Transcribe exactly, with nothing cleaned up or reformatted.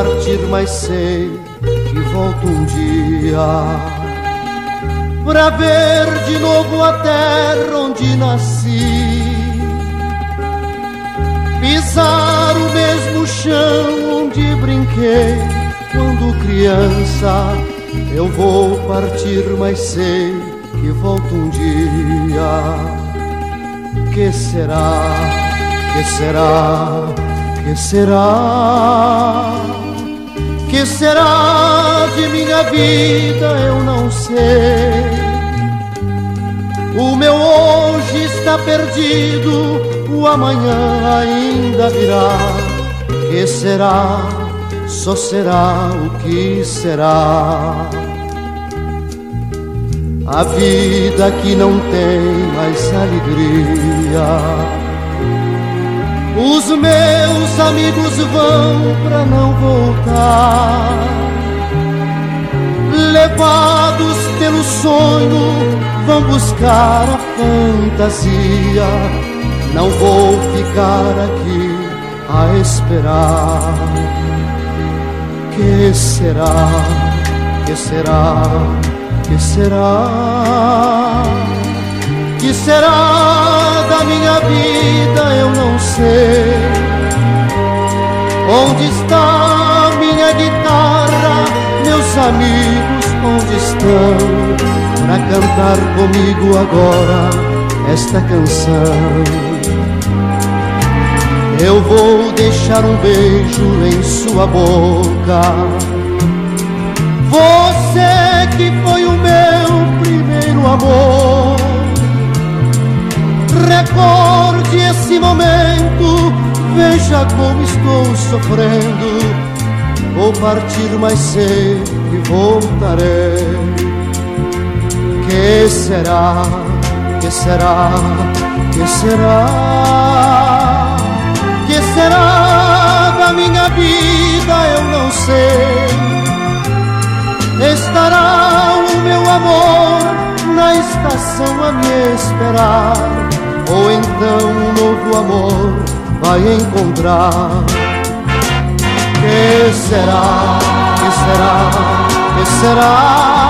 partir, mas sei que volto um dia pra ver de novo a terra onde nasci, pisar o mesmo chão onde brinquei quando criança. Eu vou partir, mas sei que volto um dia. Que será, que será, que será, que será de minha vida eu não sei. O meu hoje está perdido, o amanhã ainda virá. Que será, só será o que será. A vida que não tem mais alegria. Os meus amigos vão pra não voltar, levados pelo sonho, vão buscar a fantasia. Não vou ficar aqui a esperar. Que será, que será, que será, que será da minha vida eu não sei. Onde está minha guitarra, meus amigos onde estão, pra cantar comigo agora esta canção? Eu vou deixar um beijo em sua boca, você que foi o meu primeiro amor. Recorde esse momento, veja como estou sofrendo. Vou partir, mas sei que voltarei. Que será, que será, que será, que será da minha vida eu não sei. Estará o meu amor na estação a me esperar, ou então um novo amor vai encontrar. Que será, que será, que será,